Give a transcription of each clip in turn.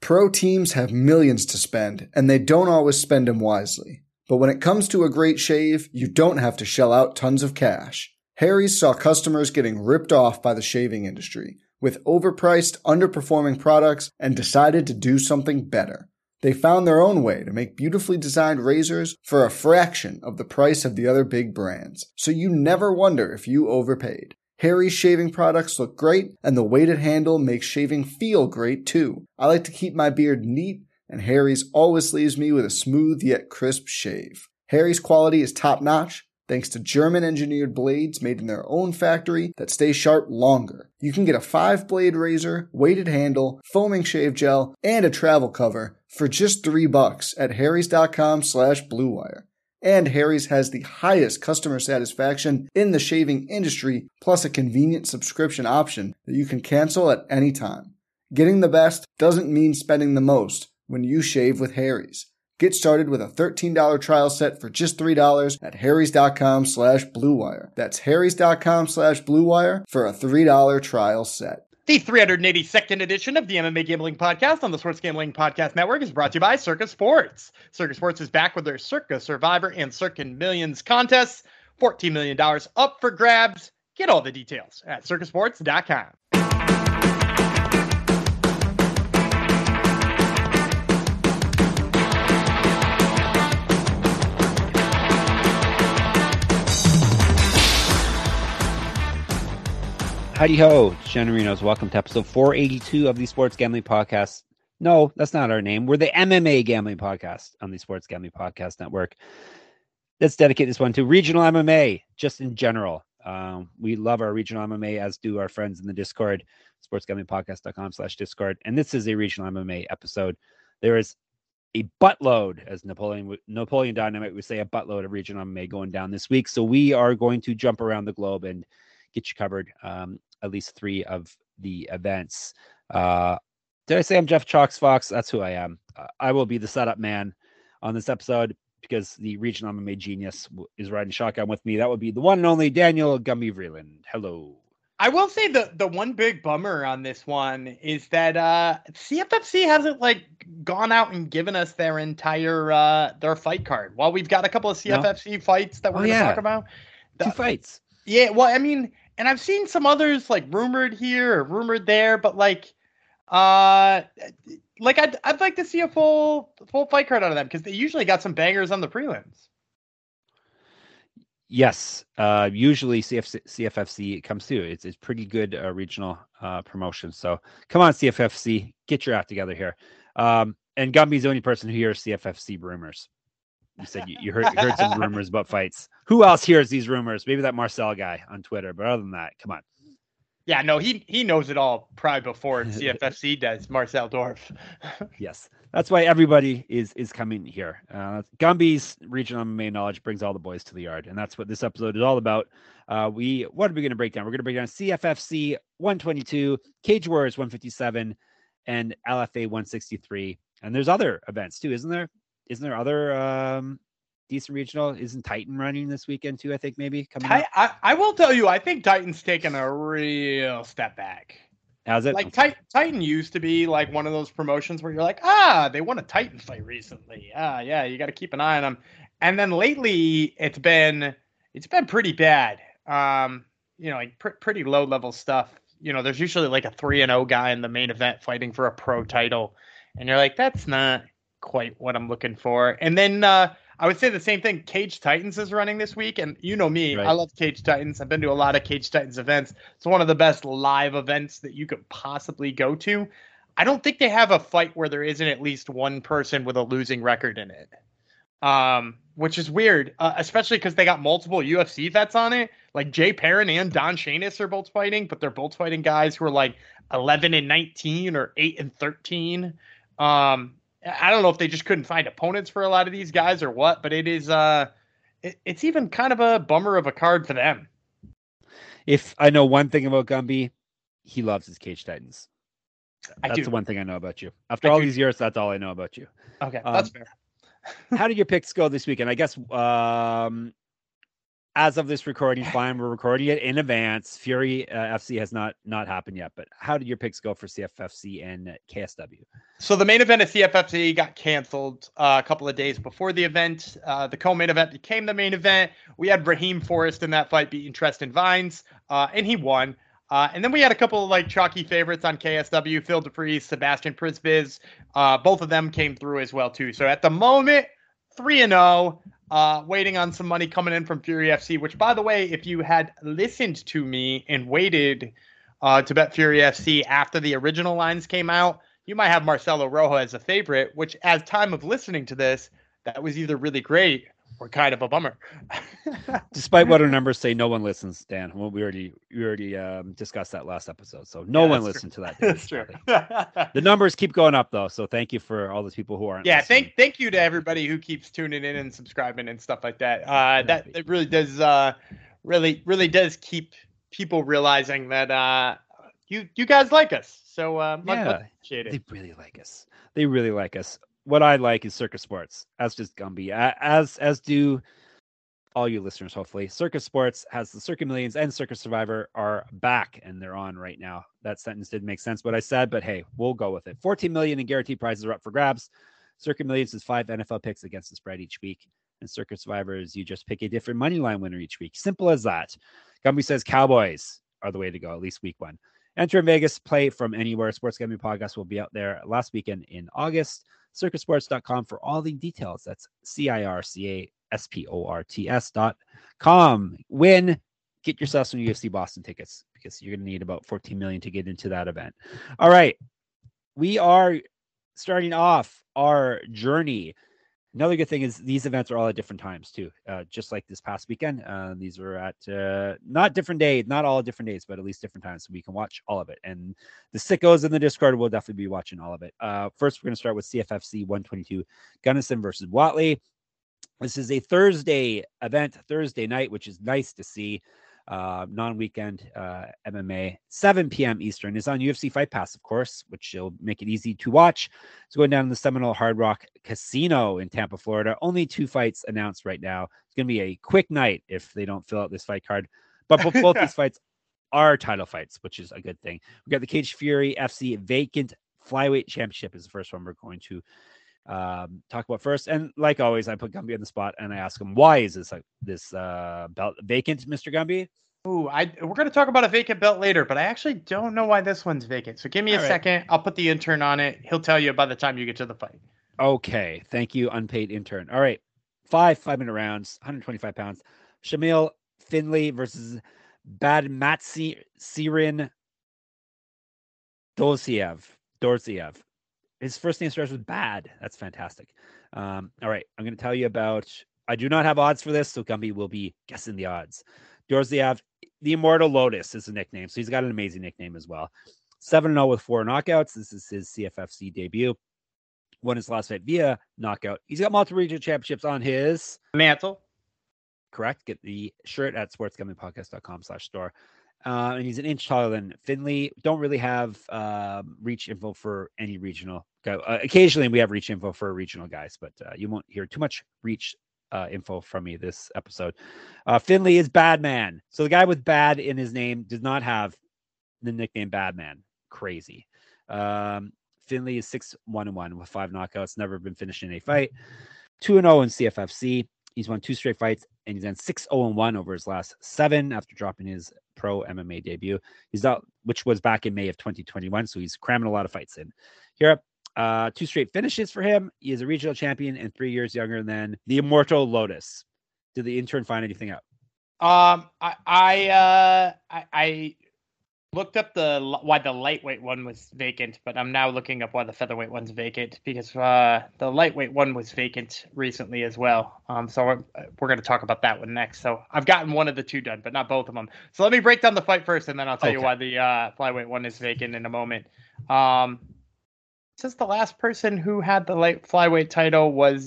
Pro teams have millions to spend, and they don't always spend them wisely. But when it comes to a great shave, you don't have to shell out tons of cash. Harry's saw customers getting ripped off by the shaving industry with overpriced, underperforming products and decided to do something better. They found their own way to make beautifully designed razors for a fraction of the price of the other big brands, so you never wonder if you overpaid. Harry's shaving products look great, and the weighted handle makes shaving feel great too. I like to keep my beard neat, and Harry's always leaves me with a smooth yet crisp shave. Harry's quality is top-notch, thanks to German-engineered blades made in their own factory that stay sharp longer. You can get a 5-blade razor, weighted handle, foaming shave gel, and a travel cover for just $3 at harrys.com/bluewire. And Harry's has the highest customer satisfaction in the shaving industry, plus a convenient subscription option that you can cancel at any time. Getting the best doesn't mean spending the most when you shave with Harry's. Get started with a $13 trial set for just $3 at harrys.com/bluewire. That's harrys.com/bluewire for a $3 trial set. The 382nd edition of the MMA Gambling Podcast on the Sports Gambling Podcast Network is brought to you by Circa Sports. Circa Sports is back with their Circa Survivor and Circa Millions contests. $14 million up for grabs. Get all the details at circasports.com. Howdy ho, Generinos. Welcome to episode 482 of the Sports Gambling Podcast. No, that's not our name. We're the MMA Gambling Podcast on the Sports Gambling Podcast Network. Let's dedicate this one to regional MMA, just in general. We love our regional MMA, as do our friends in the Discord, sportsgamblingpodcast.com/Discord. And this is a regional MMA episode. There is a buttload, as Napoleon Dynamite would say, a buttload of regional MMA going down this week. So we are going to jump around the globe and get you covered at least 3 of the events. Did I say I'm Jeff Chalks Fox? That's who I am. I will be the setup man on this episode because the regional MMA genius is riding shotgun with me. That would be the one and only Daniel Gumby Vreeland. Hello. I will say the one big bummer on this one is that CFFC hasn't gone out and given us their entire their fight card. While we've got a couple of CFFC fights that we're going to talk about. 2 fights. Yeah, well, I mean, and I've seen some others rumored here or rumored there, but I'd like to see a full fight card out of them because they usually got some bangers on the prelims. Yes, usually CFFC comes through. It's pretty good regional promotion. So come on, CFFC, get your act together here. And Gumby's the only person who hears CFFC rumors. You said you heard some rumors about fights. Who else hears these rumors? Maybe that Marcel guy on Twitter. But other than that, come on. Yeah, no, he knows it all probably before CFFC does, Marcel Dorf. Yes, that's why everybody is coming here. Gumby's regional MMA knowledge brings all the boys to the yard, and that's what this episode is all about. What are we going to break down? We're going to break down CFFC 122, Cage Warriors 157, and LFA 163. And there's other events too, isn't there? Isn't there other decent regional? Isn't Titan running this weekend too? I think maybe coming up. I will tell you, I think Titan's taken a real step back. How's it? Titan used to be one of those promotions where you're they won a Titan fight recently. Yeah, you got to keep an eye on them. And then lately, it's been pretty bad. Pretty low level stuff. There's usually a 3-0 guy in the main event fighting for a pro title, and you're that's not quite what I'm looking for. And then I would say the same thing. Cage Titans is running this week, and you know me, right. I love Cage Titans. I've been to a lot of Cage Titans events. It's one of the best live events that you could possibly go to. I don't think they have a fight where there isn't at least one person with a losing record in it, which is weird, especially because they got multiple UFC vets on it. Jay Perrin and Don Shanis are both fighting, but they're both fighting guys who are 11-19 or 8-13. I don't know if they just couldn't find opponents for a lot of these guys or what, but it is it's even kind of a bummer of a card for them. If I know one thing about Gumby, he loves his Cage Titans. That's the one thing I know about you. After all these years, that's all I know about you. Okay, that's fair. How did your picks go this weekend? I guess as of this recording, fine, we're recording it in advance. Fury FC has not happened yet, but how did your picks go for CFFC and KSW? So the main event of CFFC got canceled a couple of days before the event. The co-main event became the main event. We had Raheem Forrest in that fight beating Treston Vines, and he won. And then we had a couple of like chalky favorites on KSW, Phil DeFries, Sebastian Prisbiz. Both of them came through as well too. So at the moment, 3-0. Waiting on some money coming in from Fury FC, which, by the way, if you had listened to me and waited to bet Fury FC after the original lines came out, you might have Marcelo Rojo as a favorite, which, as time of listening to this, that was either really great or kind of a bummer. Despite what our numbers say, no one listens, Dan. Well, we already discussed that last episode, so no one listened to that. That's true. The numbers keep going up, though, so thank you for all those people who aren't. Yeah, listening. thank you to everybody who keeps tuning in and subscribing and stuff like that. That it really does really does keep people realizing that you guys like us. So much appreciate it. They really like us. They really like us. What I like is Circus Sports, as does Gumby, as do all you listeners, hopefully. Circus Sports has the Circuit Millions and Circus Survivor are back, and they're on right now. That sentence didn't make sense what I said, but hey, we'll go with it. 14 million in guaranteed prizes are up for grabs. Circuit Millions is 5 NFL picks against the spread each week. And Circus Survivor is you just pick a different money line winner each week. Simple as that. Gumby says Cowboys are the way to go, at least week one. Enter in Vegas, play from anywhere. Sports Gambling Podcast will be out there last weekend in August. Circusports.com for all the details. That's CIRCASPORTS.com. Win, get yourself some UFC Boston tickets because you're going to need about 14 million to get into that event. All right. We are starting off our journey. Another good thing is these events are all at different times too. Just like this past weekend, these were at not different days, not all different days, but at least different times. So we can watch all of it. And the sickos in the Discord will definitely be watching all of it. First, we're going to start with CFFC 122, Gunnison versus Watley. This is a Thursday event, Thursday night, which is nice to see. Non-weekend MMA, 7 p.m. Eastern. Is on UFC Fight Pass, of course, which will make it easy to watch. It's going down in the Seminole Hard Rock Casino in Tampa, Florida. Only 2 fights announced right now. It's going to be a quick night if they don't fill out this fight card. But both these fights are title fights, which is a good thing. We got the Cage Fury FC Vacant Flyweight Championship is the first one we're going to talk about first. And like always, I put Gumby on the spot and I ask him, why is this belt vacant, Mr. Gumby? Ooh, we're going to talk about a vacant belt later, but I actually don't know why this one's vacant. So give me a second. I'll put the intern on it. He'll tell you by the time you get to the fight. Okay. Thank you, unpaid intern. All right. 5-minute rounds, 125 pounds. Shamil Finley versus Badmatsirin Dorsiev. His first name starts with Bad. That's fantastic. All right. I'm going to tell you about, I do not have odds for this, so Gumby will be guessing the odds. Dorsiev, the Immortal Lotus is a nickname, so he's got an amazing nickname as well. 7-0 with 4 knockouts. This is his CFFC debut. Won his last fight via knockout. He's got multiple regional championships on his mantle. Correct. Get the shirt at sportsgamblingpodcast.com/store. And he's an inch taller than Finley. Don't really have reach info for any regional guy. Occasionally we have reach info for regional guys, but you won't hear too much reach info from me this episode. Finley is Badman. So the guy with bad in his name does not have the nickname Badman. Crazy. Finley is 6-1-1 with 5 knockouts, never been finished in a fight. 2-0 in CFFC. He's won 2 straight fights, and he's done 6-0-1 over his last 7 after dropping his pro MMA debut. He's out, which was back in May of 2021, so he's cramming a lot of fights in. Here, 2 straight finishes for him. He is a regional champion and 3 years younger than the Immortal Lotus. Did the intern find anything out? I looked up why the lightweight one was vacant, but I'm now looking up why the featherweight one's vacant because the lightweight one was vacant recently as well. So we're going to talk about that one next. So I've gotten one of the 2 done, but not both of them. So let me break down the fight first, and then I'll tell you why the flyweight one is vacant in a moment. Since the last person who had the light flyweight title was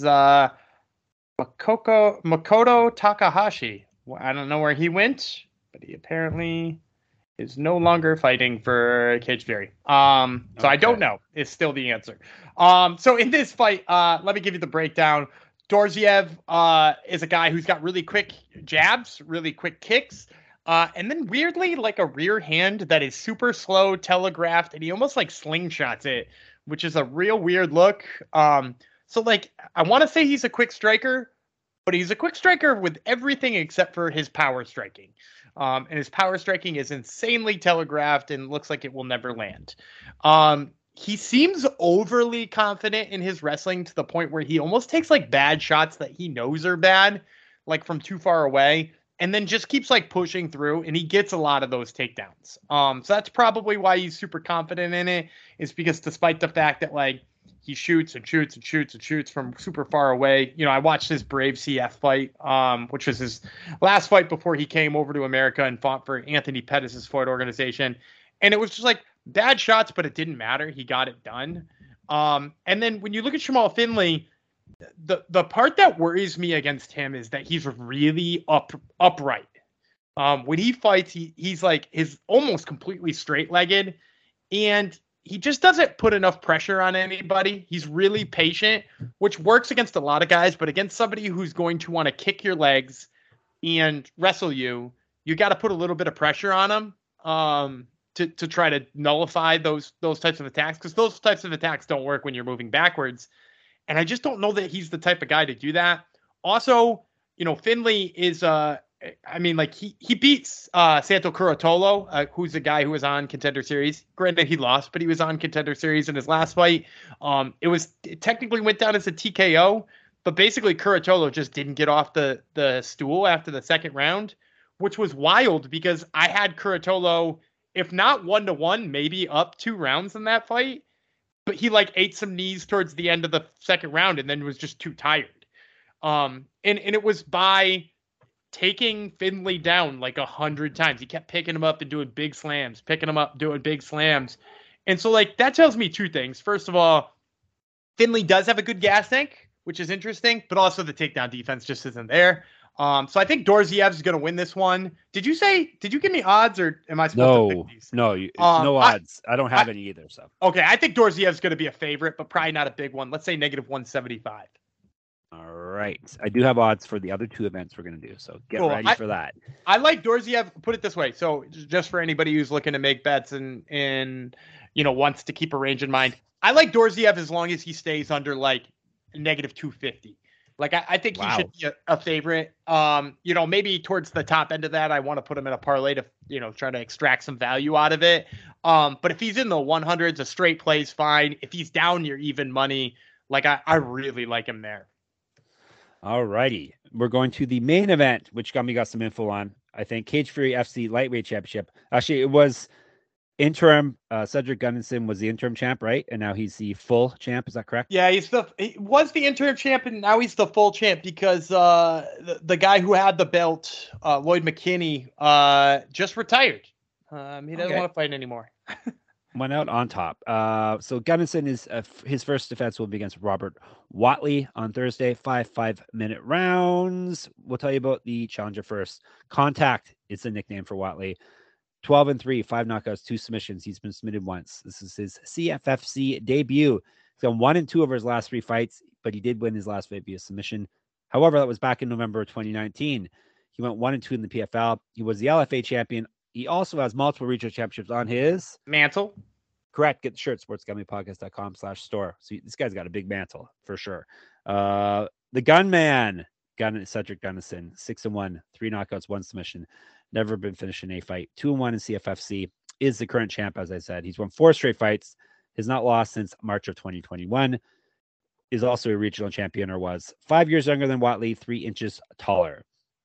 Makoto Takahashi. I don't know where he went, but he apparently is no longer fighting for Cage Fury. So I don't know is still the answer. So in this fight, let me give you the breakdown. Dorziev is a guy who's got really quick jabs, really quick kicks, and then weirdly like a rear hand that is super slow, telegraphed, and he almost like slingshots it, which is a real weird look. So like I want to say he's a quick striker, but he's a quick striker with everything except for his power striking. And his power striking is insanely telegraphed and looks like it will never land. He seems overly confident in his wrestling to the point where he almost takes like bad shots that he knows are bad, like from too far away, and then just keeps like pushing through, and he gets a lot of those takedowns. So that's probably why he's super confident in it, is because despite the fact that like he shoots and shoots and shoots and shoots from super far away. You know, I watched his Brave CF fight, which was his last fight before he came over to America and fought for Anthony Pettis' fight organization. And it was just like bad shots, but it didn't matter. He got it done. And then when you look at Jamal Finley, the part that worries me against him is that he's really upright. When he fights, he's like his almost completely straight-legged, and he just doesn't put enough pressure on anybody. He's really patient, which works against a lot of guys, but against somebody who's going to want to kick your legs and wrestle you, you got to put a little bit of pressure on him to try to nullify those types of attacks, because those types of attacks don't work when you're moving backwards. And I just don't know that he's the type of guy to do that. Also, you know, Finley is he beats Santo Curatolo, who's a guy who was on Contender Series. Granted, he lost, but he was on Contender Series in his last fight. It technically went down as a TKO, but basically Curatolo just didn't get off the stool after the second round, which was wild because I had Curatolo, if not 1-1, maybe up 2 rounds in that fight. But he like ate some knees towards the end of the second round and then was just too tired. And it was by taking Finley down like 100 times. He kept picking him up and doing big slams, picking him up, doing big slams. And so like that tells me 2 things. First of all, Finley does have a good gas tank, which is interesting, but also the takedown defense just isn't there. So I think Dorziev's is going to win this one. Did you give me odds, or am I supposed to pick these? No, no odds. I don't have any either. So okay, I think Dorziev's going to be a favorite, but probably not a big one. Let's say -175. All right. I do have odds for the other 2 events we're going to do, so get ready for that. I like Dorziev. Put it this way. So just for anybody who's looking to make bets and you know wants to keep a range in mind, I like Dorziev as long as he stays under like -250. Like, I think he should be a favorite. You know, maybe towards the top end of that, I want to put him in a parlay to, you know, try to extract some value out of it. But if he's in the 100s, a straight play is fine. If he's down near even money, like, I really like him there. All righty. We're going to the main event, which Gummy got some info on. I think Cage Fury FC Lightweight Championship. Actually, it was interim. Cedric Gunnarsson was the interim champ, right? And now he's the full champ. Is that correct? Yeah, he was the interim champ, and now he's the full champ because the guy who had the belt, Lloyd McKinney, just retired. He doesn't want to fight anymore. Went out on top. So Gunnarsson is his first defense will be against Robert Watley on Thursday. 5 5-minute rounds. We'll tell you about the challenger first. Contact is the nickname for Watley. 12-3, 5 knockouts, 2 submissions. He's been submitted once. This is his CFFC debut. He's gone 1-2 over his last 3 fights, but he did win his last fight via submission. However, that was back in November 2019. He went 1-2 in the PFL. He was the LFA champion. He also has multiple regional championships on his mantle. Correct. Get the shirt, sportsgamblingpodcast.com/store. So this guy's got a big mantle for sure. The gunman, Cedric Gunnarsson, 6-1, 3 knockouts, 1 submission. Never been finished in a fight. 2-1 in CFFC. Is the current champ, as I said. He's won 4 straight fights. Has not lost since March of 2021. Is also a regional champion, or was. 5 years younger than Watley, 3 inches taller.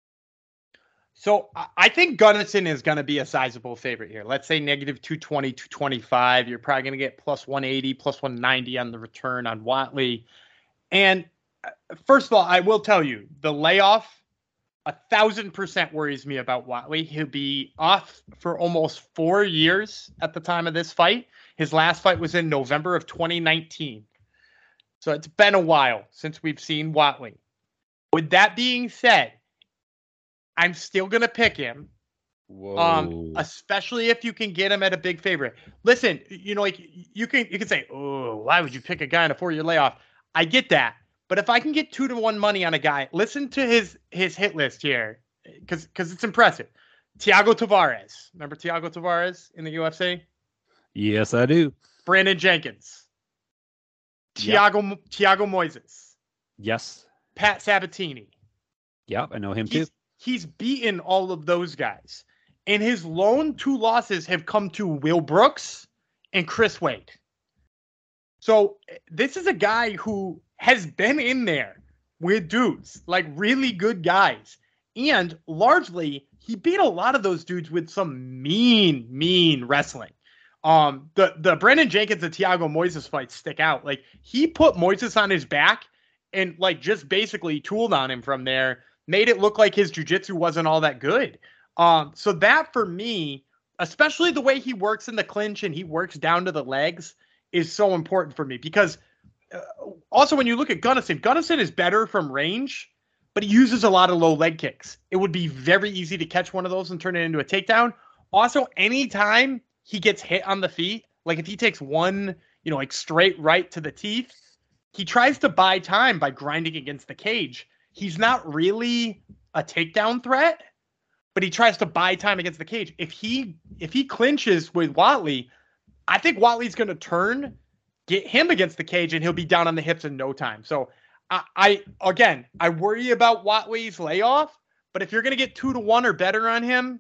So I think Gunnarsson is going to be a sizable favorite here. Let's say -220, 225. You're probably going to get +180, +190 on the return on Watley. And first of all, I will tell you, the layoff 1,000% worries me about Watley. He'll be off for almost 4 years at the time of this fight. His last fight was in November of 2019. So it's been a while since we've seen Watley. With that being said, I'm still going to pick him. Whoa. Especially if you can get him at a big favorite. Listen, you know, like you can say, oh, why would you pick a guy in a 4-year layoff? I get that. But if I can get 2-1 money on a guy, listen to his hit list here, because it's impressive. Thiago Tavares. Remember Thiago Tavares in the UFC? Yes, I do. Brandon Jenkins. Thiago Moises. Yes. Pat Sabatini. Yep, I know him too. He's beaten all of those guys. And his lone 2 losses have come to Will Brooks and Chris Wade. So this is a guy who has been in there with dudes, like really good guys. And largely, he beat a lot of those dudes with some mean wrestling. The Brandon Jenkins and Thiago Moises fights stick out. Like, he put Moises on his back and like just basically tooled on him from there, made it look like his jiu-jitsu wasn't all that good. So that for me, especially the way he works in the clinch and he works down to the legs, is so important for me, because also when you look at Gunnison is better from range, but he uses a lot of low leg kicks. It would be very easy to catch one of those and turn it into a takedown. Also, anytime he gets hit on the feet, like if he takes one, like straight right to the teeth, he tries to buy time by grinding against the cage. He's not really a takedown threat, but he tries to buy time against the cage. If he clinches with Watley, I think Watley's going to turn, get him against the cage, and he'll be down on the hips in no time. So I worry about Watley's layoff, but if you're going to get 2-1 or better on him,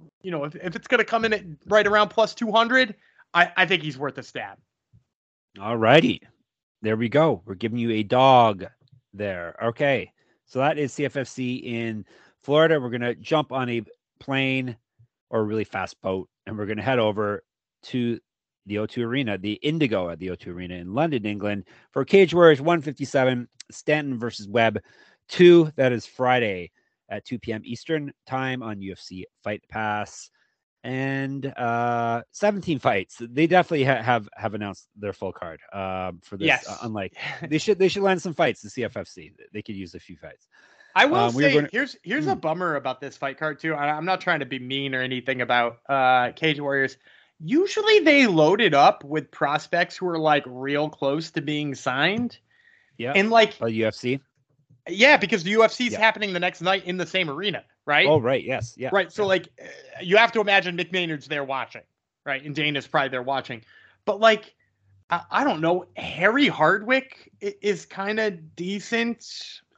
if it's going to come in at right around plus 200, I think he's worth a stab. All righty. There we go. We're giving you a dog there. Okay. So that is CFFC in Florida. We're going to jump on a plane or a really fast boat, and we're going to head over to the O2 Arena, the Indigo at the O2 Arena in London, England, for Cage Warriors 157, Stanton versus Webb 2. That is Friday at 2 p.m. Eastern time on UFC Fight Pass. And 17 fights. They definitely have announced their full card for this. Yes. Unlike they should land some fights to CFFC. They could use a few fights. I will say here's a bummer about this fight card too. I'm not trying to be mean or anything about Cage Warriors. Usually they load it up with prospects who are like real close to being signed. Yeah. And like UFC. Yeah, because the UFC is happening the next night in the same arena, right? Oh, right. Yes. Yeah. Right. So like you have to imagine Mick Maynard's there watching, right? And Dana's probably there watching. But like, I don't know. Harry Hardwick is kind of decent.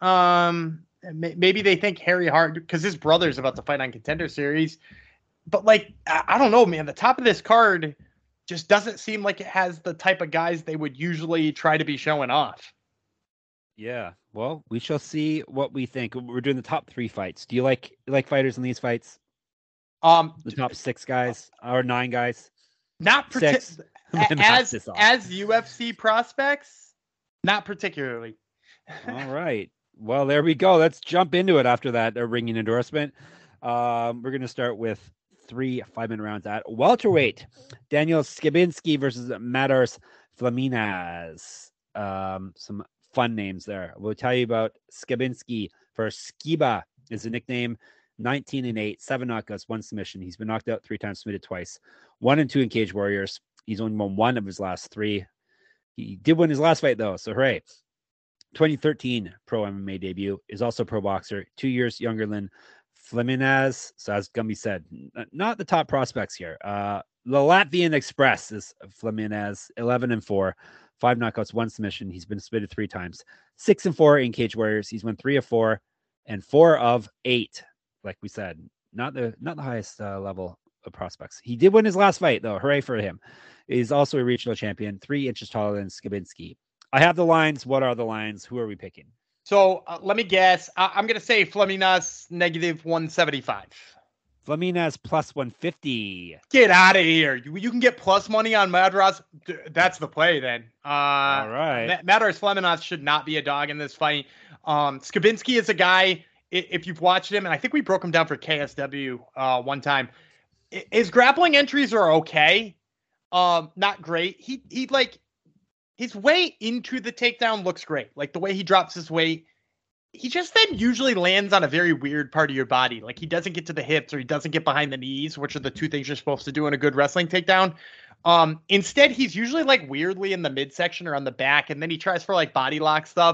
Maybe they think Harry Hardwick, because his brother's about to fight on Contender Series. But like, I don't know, man. The top of this card just doesn't seem like it has the type of guys they would usually try to be showing off. Yeah. Well, we shall see what we think. We're doing the top 3 fights. Do you like fighters in these fights? The top 6 guys or 9 guys? Not as UFC prospects, not particularly. All right. Well, there we go. Let's jump into it after that ringing endorsement. We're going to start with 3 5-minute rounds at welterweight. Daniel Skibinski versus Madars Flaminas. Some fun names there. We'll tell you about Skibinski. For Skiba is a nickname. 19-8, 7 knockouts, 1 submission. He's been knocked out 3 times, submitted twice. 1-2 in Cage Warriors. He's only won 1 of his last 3. He did win his last fight though, so hooray. 2013 pro MMA debut. Is also pro boxer. 2 years younger than Flaminas. So as Gumby said, not the top prospects here. The Latvian Express is Flaminas. 11-4. 5 knockouts, 1 submission. He's been submitted 3 times. 6-4 in Cage Warriors. He's won 3 of 4 and 4 of 8. Like we said, not the highest level of prospects. He did win his last fight though. Hooray for him. He's also a regional champion, 3 inches taller than Skibinski. I have the lines. What are the lines? Who are we picking? So let me guess. I'm going to say Flaminas -175. Flaminas plus 150. Get out of here. You can get plus money on Madras. That's the play then. All right. Madras Flaminas should not be a dog in this fight. Skibinski is a guy, if you've watched him, and I think we broke him down for KSW one time. His grappling entries are okay. Not great. He like his way into the takedown looks great. Like the way he drops his weight. He just then usually lands on a very weird part of your body. Like he doesn't get to the hips or he doesn't get behind the knees, which are the 2 things you're supposed to do in a good wrestling takedown. Instead, he's usually like weirdly in the midsection or on the back. And then he tries for like body lock stuff.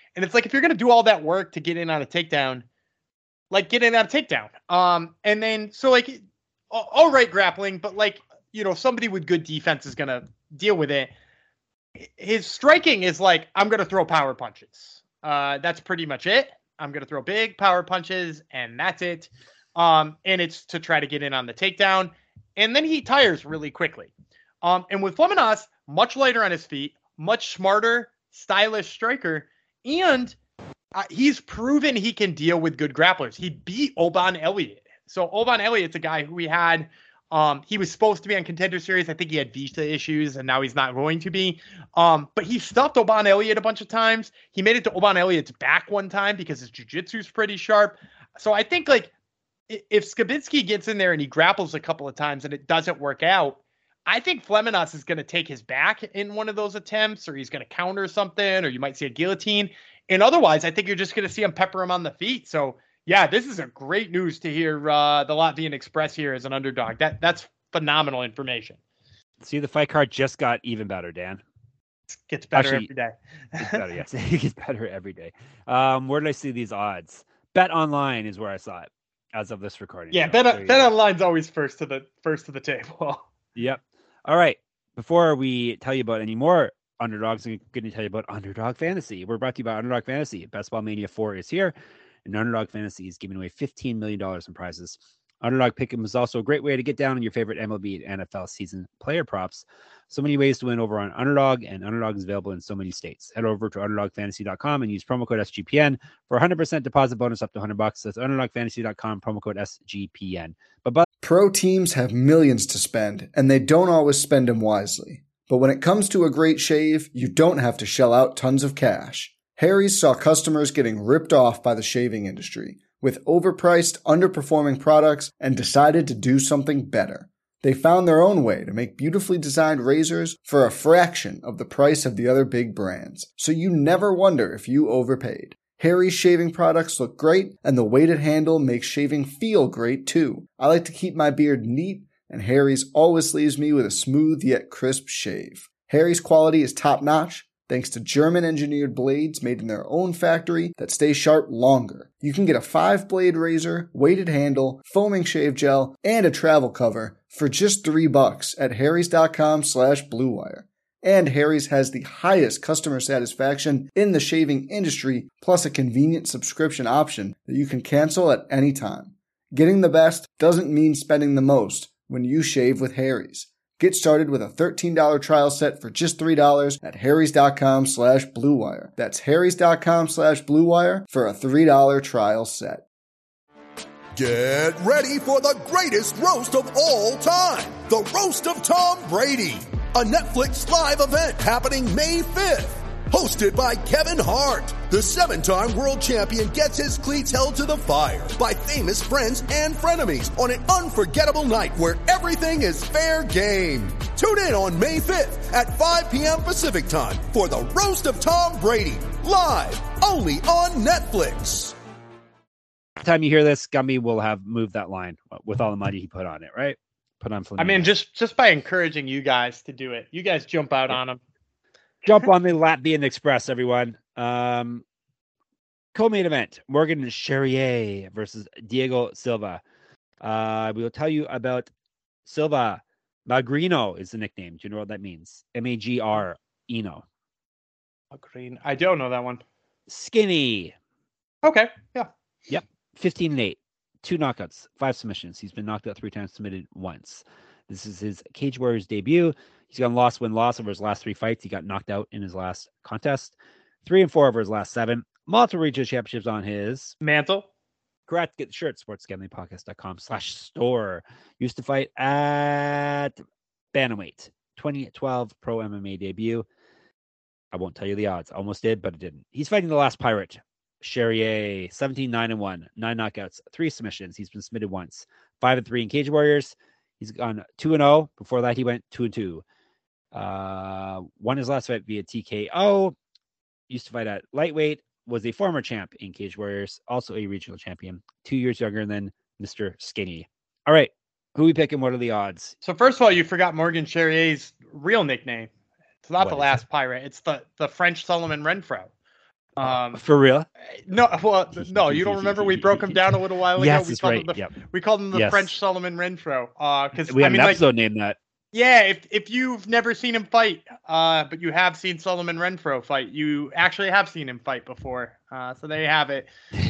And it's like, if you're going to do all that work to get in on a takedown, like get in on a takedown. And then, so like, all right, grappling, but like, somebody with good defense is going to deal with it. His striking is like, I'm going to throw power punches. That's pretty much it. I'm going to throw big power punches and that's it. And it's to try to get in on the takedown. And then he tires really quickly. And with Flemenas, much lighter on his feet, much smarter, stylish striker. And he's proven he can deal with good grapplers. He beat Oban Elliott. So Oban Elliott's a guy who we had, he was supposed to be on Contender Series. I think he had visa issues and now he's not going to be. But he stuffed Oban Elliott a bunch of times. He made it to Oban Elliott's back one time because his jiu-jitsu is pretty sharp. So I think like if Skabitsky gets in there and he grapples a couple of times and it doesn't work out, I think Flemenas is going to take his back in one of those attempts, or he's going to counter something, or you might see a guillotine. And otherwise, I think you're just going to see him pepper him on the feet. So yeah, this is a great news to hear the Latvian Express here as an underdog. That's phenomenal information. See, the fight card just got even better, Dan. It gets better every day. It's better, yes. It gets better every day. Where did I see these odds? Bet Online is where I saw it as of this recording. Yeah, Bet Online's always first to the table. Yep. All right. Before we tell you about any more underdogs, I'm going to tell you about Underdog Fantasy. We're brought to you by Underdog Fantasy. Best Ball Mania 4 is here, and Underdog Fantasy is giving away $15 million in prizes. Underdog Pick'em is also a great way to get down on your favorite MLB and NFL season player props. So many ways to win over on Underdog, and Underdog is available in so many states. Head over to UnderdogFantasy.com and use promo code SGPN for a 100% deposit bonus up to $100. That's UnderdogFantasy.com, promo code SGPN. But pro teams have millions to spend, and they don't always spend them wisely. But when it comes to a great shave, you don't have to shell out tons of cash. Harry's saw customers getting ripped off by the shaving industry with overpriced, underperforming products and decided to do something better. They found their own way to make beautifully designed razors for a fraction of the price of the other big brands, so you never wonder if you overpaid. Harry's shaving products look great, and the weighted handle makes shaving feel great too. I like to keep my beard neat, and Harry's always leaves me with a smooth yet crisp shave. Harry's quality is top-notch, thanks to German-engineered blades made in their own factory that stay sharp longer. You can get a 5-blade razor, weighted handle, foaming shave gel, and a travel cover for just $3 at harrys.com/bluewire. And Harry's has the highest customer satisfaction in the shaving industry, plus a convenient subscription option that you can cancel at any time. Getting the best doesn't mean spending the most when you shave with Harry's. Get started with a $13 trial set for just $3 at harrys.com/bluewire. That's harrys.com/bluewire for a $3 trial set. Get ready for the greatest roast of all time, the Roast of Tom Brady, a Netflix live event happening May 5th. Hosted by Kevin Hart, the 7-time world champion gets his cleats held to the fire by famous friends and frenemies on an unforgettable night where everything is fair game. Tune in on May 5th at 5 p.m. Pacific time for the Roast of Tom Brady, live only on Netflix. by the time you hear this, Gumby will have moved that line with all the money he put on it, right? Put on Flamingo. I mean, just by encouraging you guys to do it, you guys jump out on him. Jump on the Latvian Express, everyone. Co-main event: Morgan Charrier versus Diego Silva. We will tell you about Silva. Magrino is the nickname. Do you know what that means? M-A-G-R-Eno. Green. I don't know that one. Skinny. Okay. Yeah. Yep. 15-8. 2 knockouts, 5 submissions. He's been knocked out 3 times, submitted once. This is his Cage Warriors debut. He's gone loss, win-loss over his last 3 fights. He got knocked out in his last contest. 3-4 over his last 7. Multiple regional championships on his mantle. Correct. Get the shirt. sportsgamblingpodcast.com/store. Used to fight at bantamweight. 2012 pro MMA debut. I won't tell you the odds. Almost did, but it didn't. He's fighting the last pirate. Charrier, 17-9-1, 9 knockouts, 3 submissions. He's been submitted once. 5-3 in Cage Warriors. He's gone 2-0. Before that, he went 2-2. Won his last fight via TKO. Used to fight at lightweight. Was a former champ in Cage Warriors. Also a regional champion. 2 years younger than Mr. Skinny. All right. Who we picking? What are the odds? So first of all, you forgot Morgan Charrier's real nickname. It's not the last pirate. It's the French Solomon Renfro. For real? No, well, no, you don't remember we broke him down a little while ago. Yes, we that's called right. Him Yep. We called him the Yes. French Solomon Renfro. Because We have an episode named that. Yeah, if you've never seen him fight, but you have seen Solomon Renfro fight, you actually have seen him fight before. So there you have it.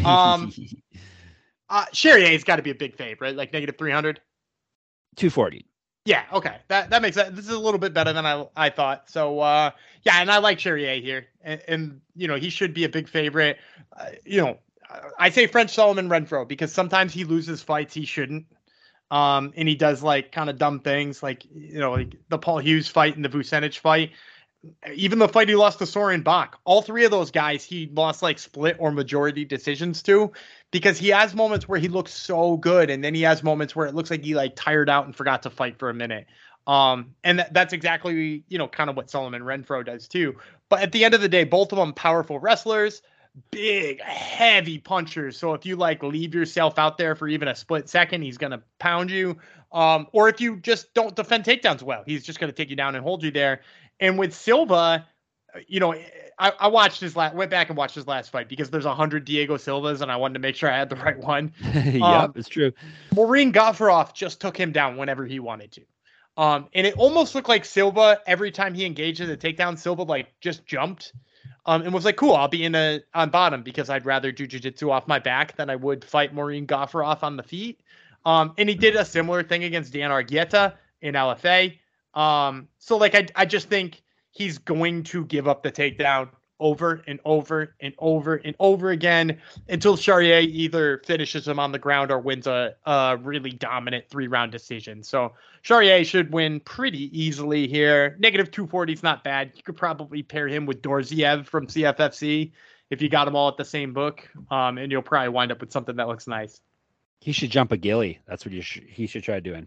Charrier's got to be a big favorite, like negative 300. 240. Yeah, okay, that makes sense. This is a little bit better than I thought. So yeah, and I like Charrier here, and you know he should be a big favorite. You know, I say French Solomon Renfro because sometimes he loses fights he shouldn't. And he does like kind of dumb things, like like the Paul Hughes fight and the Vucenic fight. Even the fight he lost to Soren Bach, all three of those guys he lost like split or majority decisions to, because he has moments where he looks so good, and then he has moments where it looks like he like tired out and forgot to fight for a minute. And that's exactly kind of what Solomon Renfro does too. But at the end of the day, both of them powerful wrestlers. Big, heavy punchers. So if you like leave yourself out there for even a split second, he's going to pound you. Or if you just don't defend takedowns well, he's just going to take you down and hold you there. And with Silva, I watched went back and watched his last fight because there's 100 Diego Silvas and I wanted to make sure I had the right one. Yep, it's true. Maureen Gaffarov just took him down whenever he wanted to. And it almost looked like Silva, every time he engaged in a takedown, Silva like just jumped. And was like, cool, I'll be on bottom because I'd rather do jiu-jitsu off my back than I would fight Maureen Gaffarov on the feet. And he did a similar thing against Dan Argueta in LFA. So like, I just think he's going to give up the takedown over and over and over and over again until Charrier either finishes him on the ground or wins a really dominant 3-round decision. So Charrier should win pretty easily here. Negative 240 is not bad. You could probably pair him with Dorziev from CFFC if you got them all at the same book. And you'll probably wind up with something that looks nice. He should jump a Gilly. That's what he should try doing.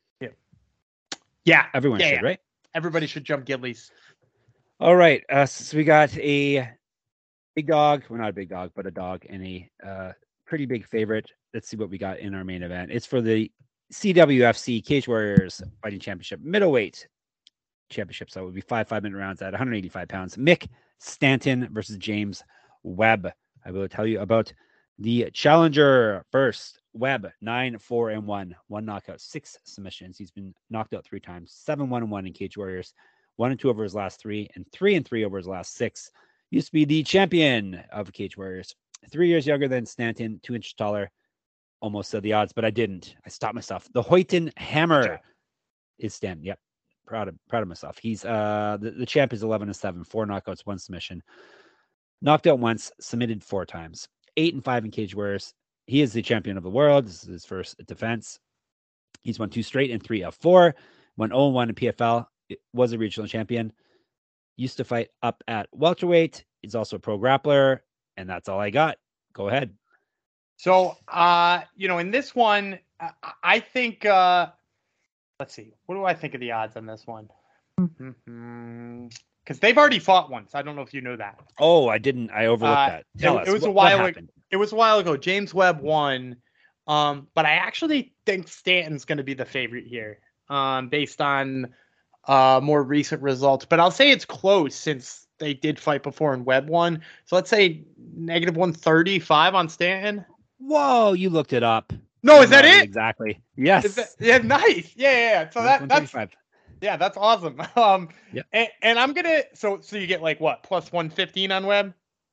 Yeah. Everyone should, right? Everybody should jump Gillies. All right. So we got a big dog. Well, not a big dog, but a dog and a pretty big favorite. Let's see what we got in our main event. It's for the CWFC Cage Warriors Fighting Championship Middleweight Championship. So it would be 5-minute rounds at 185 pounds. Mick Stanton versus James Webb. I will tell you about the challenger first. Webb, 9-4-1, 1 knockout, 6 submissions. He's been knocked out 3 times, 7-1-1 in Cage Warriors. 1-2 over his last 3, and 3-3 over his last 6. Used to be the champion of Cage Warriors. 3 years younger than Stanton, 2 inches taller. Almost said the odds, but I didn't. I stopped myself. The Hoyton Hammer is Stanton. Yep, proud of myself. He's the champ is 11-7, 4 knockouts, 1 submission. Knocked out once, submitted 4 times. 8-5 in Cage Warriors. He is the champion of the world. This is his first defense. He's won 2 straight and 3 of 4. Won 0-1 in PFL. Was a regional champion. Used to fight up at welterweight. He's also a pro grappler, and that's all I got. Go ahead. So, in this one, I think. Let's see. What do I think of the odds on this one? Because they've already fought once. I don't know if you know that. Oh, I didn't. I overlooked that. Tell us. It was what a while happened? ago. It was a while ago. James Webb won, but I actually think Stanton's going to be the favorite here, based on more recent results. But I'll say it's close since they did fight before and Webb won. So let's say negative 135 on Stanton. Whoa, you looked it up. No, is that it? Exactly. Yes. Yeah, nice. Yeah. So that's that's awesome. Yep. And I'm gonna so you get like what, plus 115 on Webb?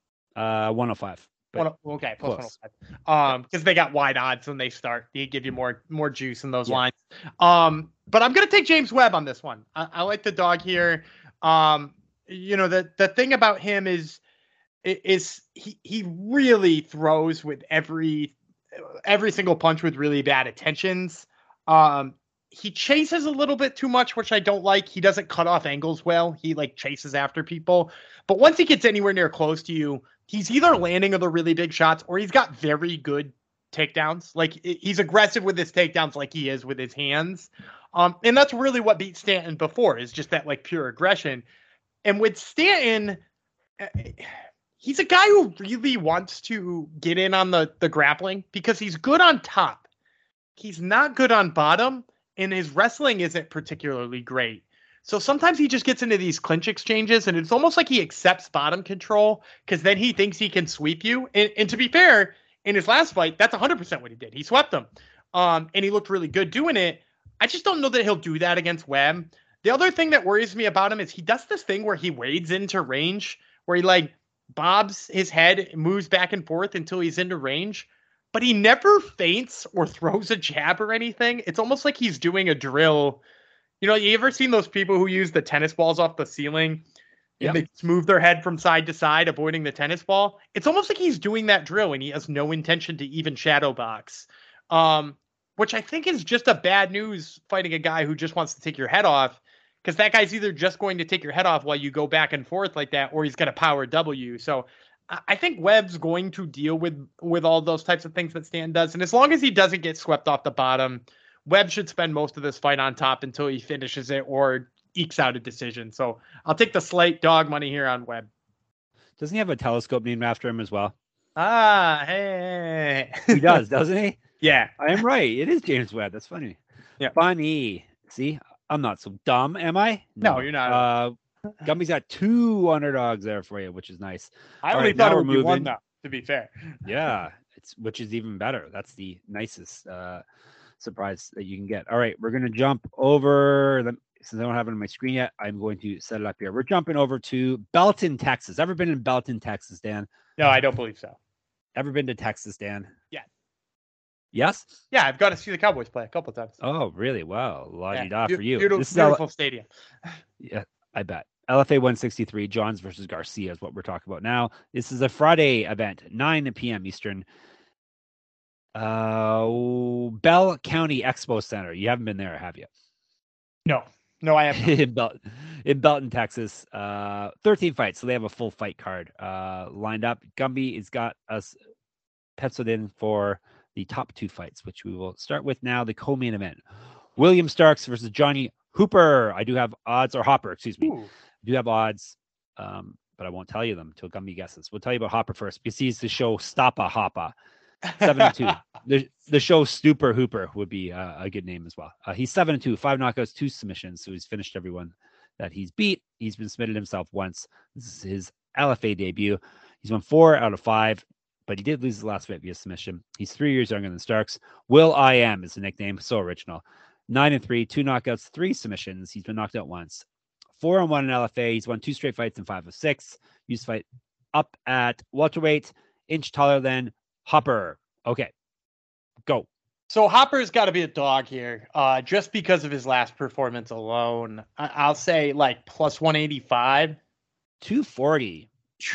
105. Okay, plus 105. Because they got wide odds when they start. They give you more juice in those lines. But I'm gonna take James Webb on this one. I like the dog here. The thing about him is he really throws with every single punch with really bad intentions. He chases a little bit too much, which I don't like. He doesn't cut off angles well. He like chases after people. But once he gets anywhere near close to you, he's either landing the really big shots or he's got very good takedowns. Like he's aggressive with his takedowns like he is with his hands. And that's really what beat Stanton before, is just that like pure aggression. And with Stanton, he's a guy who really wants to get in on the grappling because he's good on top. He's not good on bottom, and his wrestling isn't particularly great. So sometimes he just gets into these clinch exchanges, and it's almost like he accepts bottom control because then he thinks he can sweep you. And to be fair, in his last fight, that's 100% what he did. He swept him, and he looked really good doing it. I just don't know that he'll do that against Webb. The other thing that worries me about him is he does this thing where he wades into range, where he like bobs his head, moves back and forth until he's into range, but he never feints or throws a jab or anything. It's almost like he's doing a drill. You know, you ever seen those people who use the tennis balls off the ceiling and they move their head from side to side, avoiding the tennis ball? It's almost like he's doing that drill and he has no intention to even shadow box, which I think is just a bad news fighting a guy who just wants to take your head off, because that guy's either just going to take your head off while you go back and forth like that, or he's going to power W. So I think Webb's going to deal with all those types of things that Stan does. And as long as he doesn't get swept off the bottom, Webb should spend most of this fight on top until he finishes it or ekes out a decision. So I'll take the slight dog money here on Webb. Doesn't he have a telescope named after him as well? Hey. He does, doesn't he? Yeah. I am right. It is James Webb. That's funny. Yeah. Funny. See, I'm not so dumb, am I? No, you're not. Gumby's got 2 underdogs there for you, which is nice. I only thought it would be one, though, to be fair. Yeah, which is even better. That's the nicest surprise that you can get. All right, we're going to jump over. Since I don't have it on my screen yet, I'm going to set it up here. We're jumping over to Belton, Texas. Ever been in Belton, Texas, Dan? No, I don't believe so. Ever been to Texas, Dan? Yeah. Yes? Yeah, I've got to see the Cowboys play a couple of times. Oh, really? Wow. La-di-da for you. Beautiful stadium. Yeah, I bet. LFA 163, Johns versus Garcia is what we're talking about now. This is a Friday event, 9 p.m. Eastern. Bell County Expo Center. You haven't been there, have you? No, I haven't. in Belton, Texas. 13 fights, so they have a full fight card lined up. Gumby has got us penciled in for the top 2 fights, which we will start with now. The co-main event: William Starks versus Johnny Hooper. I do have odds, or Hopper, excuse me. Ooh. I do have odds, but I won't tell you them until Gumby guesses. We'll tell you about Hopper first, because he's the show Stoppa Hoppa. 7-2. The show Stupor Hooper would be a good name as well. He's 7-2, 5 knockouts, 2 submissions. So he's finished everyone that he's beat. He's been submitted himself once. This is his LFA debut. He's won 4 out of 5, but he did lose his last fight via submission. He's 3 years younger than Starks. Will I Am is the nickname. So original. 9-3, 2 knockouts, 3 submissions. He's been knocked out once. 4-1 in LFA. He's won 2 straight fights in 5 of 6. Used to fight up at welterweight, inch taller than Hopper. Okay, go. So Hopper's got to be a dog here, just because of his last performance alone. I'll say like plus 185. 240.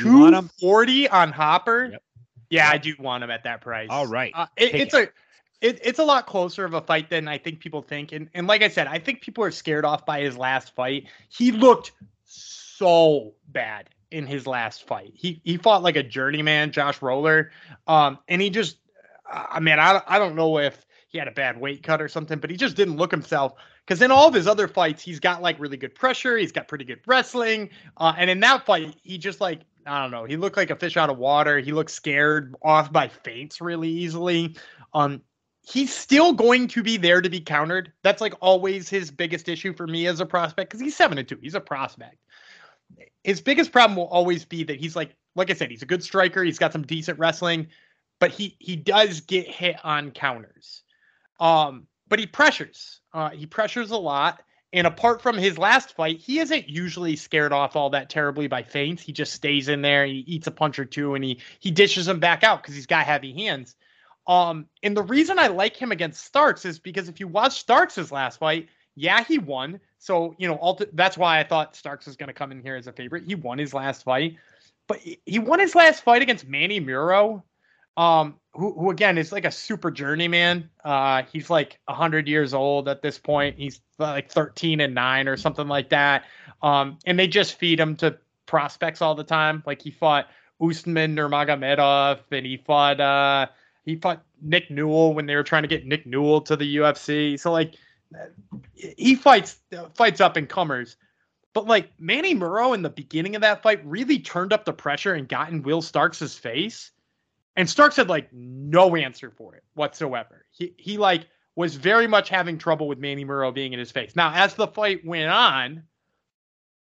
240 on Hopper? Yep. Yeah, I do want him at that price. All right. It's a lot closer of a fight than I think people think. And like I said, I think people are scared off by his last fight. He looked so bad in his last fight. He fought like a journeyman, Josh Roller. And he just, I don't know if he had a bad weight cut or something, but he just didn't look himself. Because in all of his other fights, he's got like really good pressure. He's got pretty good wrestling. And in that fight, he just like, I don't know, he looked like a fish out of water. He looked scared off by feints really easily. He's still going to be there to be countered. That's like always his biggest issue for me as a prospect, because he's 7-2. He's a prospect. His biggest problem will always be that he's like I said, he's a good striker. He's got some decent wrestling, but he does get hit on counters. But he pressures. He pressures a lot. And apart from his last fight, he isn't usually scared off all that terribly by feints. He just stays in there. He eats a punch or two, and he dishes them back out because he's got heavy hands. And the reason I like him against Starks is because if you watch Starks' last fight, yeah, he won. So, that's why I thought Starks was going to come in here as a favorite. He won his last fight. But he won his last fight against Manny Muro, who again, is like a super journeyman. He's like 100 years old at this point. He's like 13-9 or something like that. And they just feed him to prospects all the time. Like he fought Usman Nurmagomedov, and he fought Nick Newell when they were trying to get Nick Newell to the UFC. So like he fights up and comers. But like Manny Muro in the beginning of that fight really turned up the pressure and got in Will Starks' face. And Starks had like no answer for it whatsoever. He like was very much having trouble with Manny Muro being in his face. Now, as the fight went on,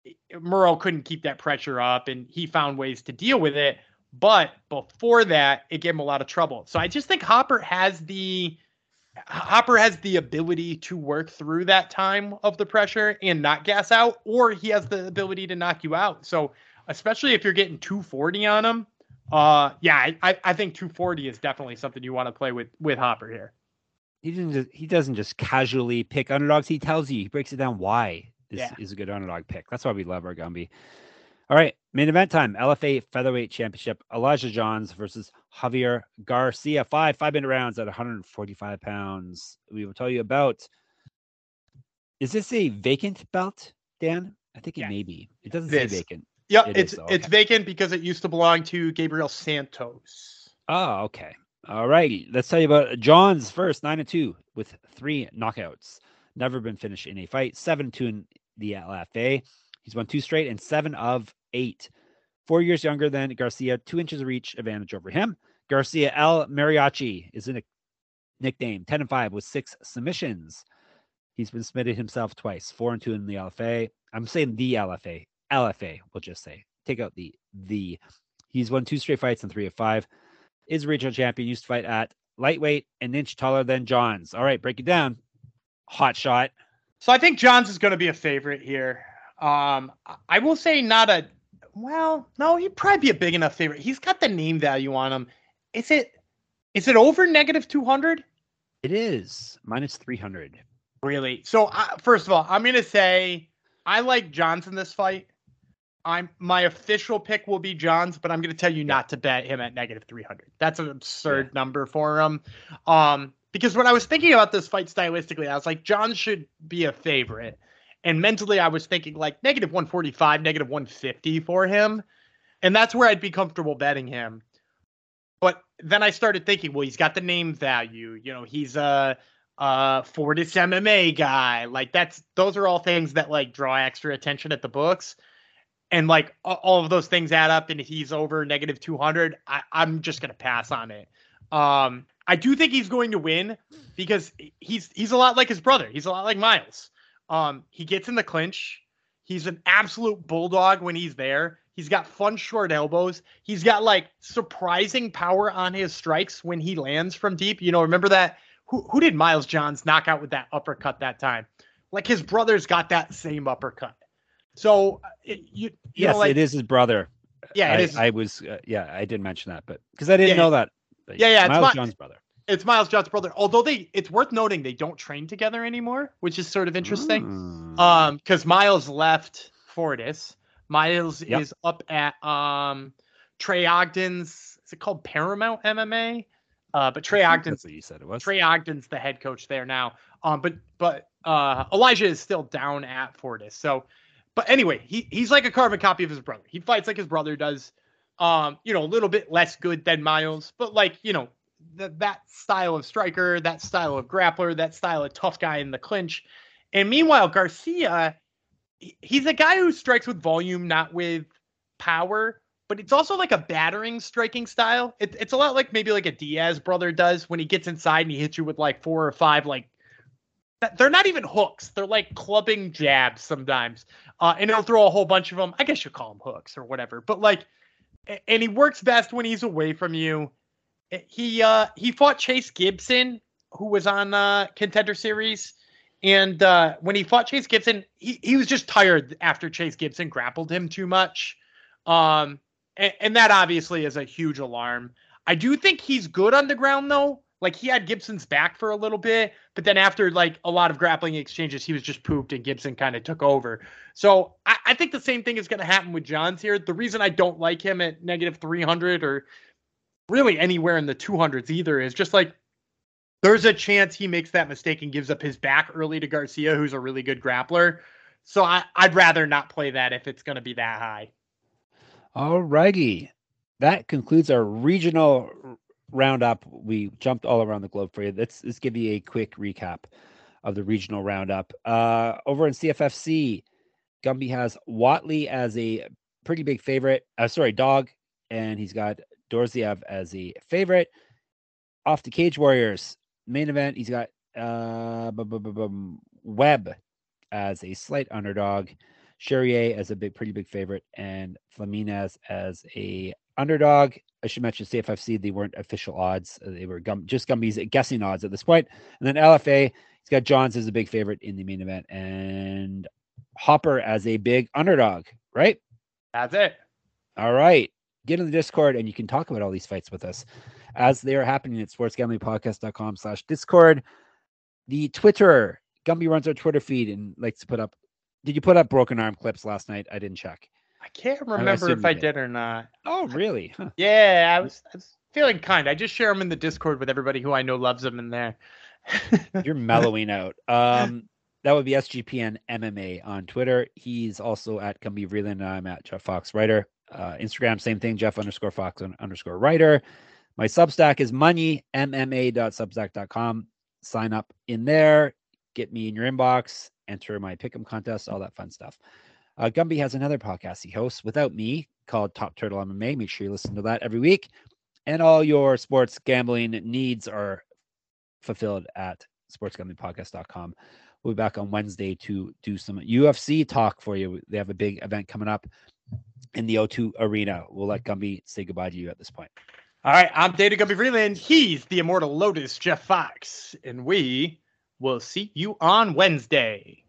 Murrow couldn't keep that pressure up, and he found ways to deal with it. But before that, it gave him a lot of trouble. So I just think Hopper has the ability to work through that time of the pressure and not gas out, or he has the ability to knock you out. So especially if you're getting 240 on him, I think 240 is definitely something you want to play with Hopper here. He doesn't just casually pick underdogs. He tells you, he breaks it down why this is a good underdog pick. That's why we love our Gumby. All right, main event time, LFA Featherweight Championship, Elijah Johns versus Javier Garcia, 5-minute rounds at 145 pounds. We will tell you about, is this a vacant belt, Dan? I think it may be. It doesn't say vacant. Yeah, it's vacant because it used to belong to Gabriel Santos. Oh, okay. All righty. Let's tell you about Johns first, 9-2 with 3 knockouts. Never been finished in a fight, 7-2 in the LFA. He's won 2 straight and 7 of 8. 4 years younger than Garcia, 2 inches of reach advantage over him. Garcia El Mariachi is a nickname, 10-5 with 6 submissions. He's been submitted himself twice, 4-2 in the LFA. I'm saying the LFA. LFA, we'll just say. Take out the. He's won 2 straight fights and 3 of 5. Is a regional champion, used to fight at lightweight, an inch taller than Johns. All right, break it down. Hot shot. So I think Johns is going to be a favorite here. I will say no, he'd probably be a big enough favorite. He's got the name value on him. Is it over -200? It is -300. Really? So first of all, I'm going to say I like Johns in this fight. My official pick will be Johns, but I'm going to tell you not to bet him at -300. That's an absurd number for him. Because when I was thinking about this fight stylistically, I was like, Johns should be a favorite. And mentally, I was thinking like -145, -150 for him. And that's where I'd be comfortable betting him. But then I started thinking, well, he's got the name value. You know, he's a Fortis MMA guy. Like those are all things that like draw extra attention at the books. And like all of those things add up and he's over -200. I'm just going to pass on it. I do think he's going to win because he's a lot like his brother. He's a lot like Miles. He gets in the clinch. He's an absolute bulldog when he's there. He's got fun short elbows. He's got like surprising power on his strikes when he lands from deep. You know, remember that? Who did Miles Johns knock out with that uppercut that time? Like his brother's got that same uppercut. So it is his brother. Yeah, it is. I did mention that, but because I didn't know that. But it's Miles Johns' brother. It's Miles Johns' brother. Although it's worth noting they don't train together anymore, which is sort of interesting. Because Miles left Fortis. Miles is up at Trey Ogden's. Is it called Paramount MMA? But Trey Ogden's. That's what you said it was. Trey Ogden's the head coach there now. But Elijah is still down at Fortis. So, but anyway, he's like a carbon copy of his brother. He fights like his brother does. A little bit less good than Miles, but like that style of striker, that style of grappler, that style of tough guy in the clinch. And meanwhile, Garcia, he's a guy who strikes with volume, not with power, but it's also like a battering striking style. It's a lot like maybe like a Diaz brother does when he gets inside and he hits you with like 4 or 5, like they're not even hooks. They're like clubbing jabs sometimes. And he'll throw a whole bunch of them. I guess you call them hooks or whatever, but like, and he works best when he's away from you. He fought Chase Gibson, who was on Contender Series. And when he fought Chase Gibson, he was just tired after Chase Gibson grappled him too much. And that obviously is a huge alarm. I do think he's good on the ground, though. Like, he had Gibson's back for a little bit, but then after, like, a lot of grappling exchanges, he was just pooped and Gibson kind of took over. So I think the same thing is going to happen with Johns here. The reason I don't like him at -300 or really anywhere in the 200s either is just, like, there's a chance he makes that mistake and gives up his back early to Garcia, who's a really good grappler. So I'd rather not play that if it's going to be that high. All righty. That concludes our regional roundup. We jumped all around the globe for you. Let's give you a quick recap of the regional roundup. Over in CFFC, Gumby has Watley as a pretty big favorite. Dog, and he's got Dorziev as a favorite. Off to Cage Warriors main event, he's got Webb as a slight underdog. Charrier as a pretty big favorite, and Flamines as a underdog. I should mention CFFC, they weren't official odds. They were just Gumby's guessing odds at this point. And then LFA, he's got Johns as a big favorite in the main event and Hopper as a big underdog, right? That's it. All right. Get in the Discord and you can talk about all these fights with us as they are happening at sportsgamblingpodcast.com/Discord. The Twitter, Gumby runs our Twitter feed and likes to put up. Did you put up broken arm clips last night? I didn't check. I can't remember if I did or not. Oh, really? Huh. Yeah, I was feeling kind. I just share them in the Discord with everybody who I know loves them in there. You're mellowing out. That would be SGPN MMA on Twitter. He's also at Gumby Vreeland, and I'm at Jeff Fox Writer. Instagram, same thing, Jeff_Fox_Writer. My Substack is moneymma.substack.com. Sign up in there. Get me in your inbox. Enter my pick'em contest, all that fun stuff. Gumby has another podcast he hosts without me called Top Turtle MMA. Make sure you listen to that every week. And all your sports gambling needs are fulfilled at sportsgamblingpodcast.com. We'll be back on Wednesday to do some UFC talk for you. They have a big event coming up in the O2 Arena. We'll let Gumby say goodbye to you at this point. All right, I'm Data Gumby Vreeland. He's the Immortal Lotus, Jeff Fox. And we will see you on Wednesday.